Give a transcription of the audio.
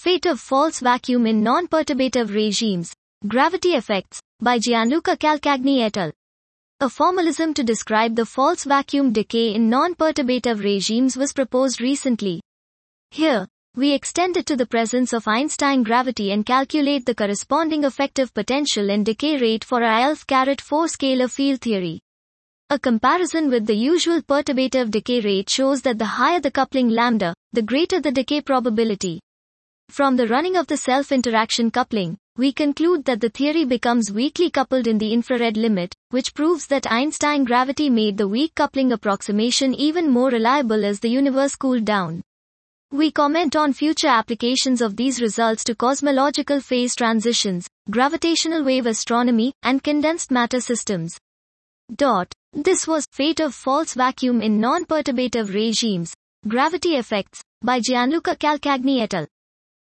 Fate of false vacuum in non-perturbative regimes. Gravity effects, by Gianluca Calcagni et al. A formalism to describe the false vacuum decay in non-perturbative regimes was proposed recently. Here, we extend it to the presence of Einstein gravity and calculate the corresponding effective potential and decay rate for a IL-4 scalar field theory. A comparison with the usual perturbative decay rate shows that the higher the coupling lambda, the greater the decay probability. From the running of the self-interaction coupling, we conclude that the theory becomes weakly coupled in the infrared limit, which proves that Einstein gravity made the weak coupling approximation even more reliable as the universe cooled down. We comment on future applications of these results to cosmological phase transitions, gravitational wave astronomy, and condensed matter systems. This was Fate of False Vacuum in Non-Perturbative Regimes, Gravity Effects, by Gianluca Calcagni et al.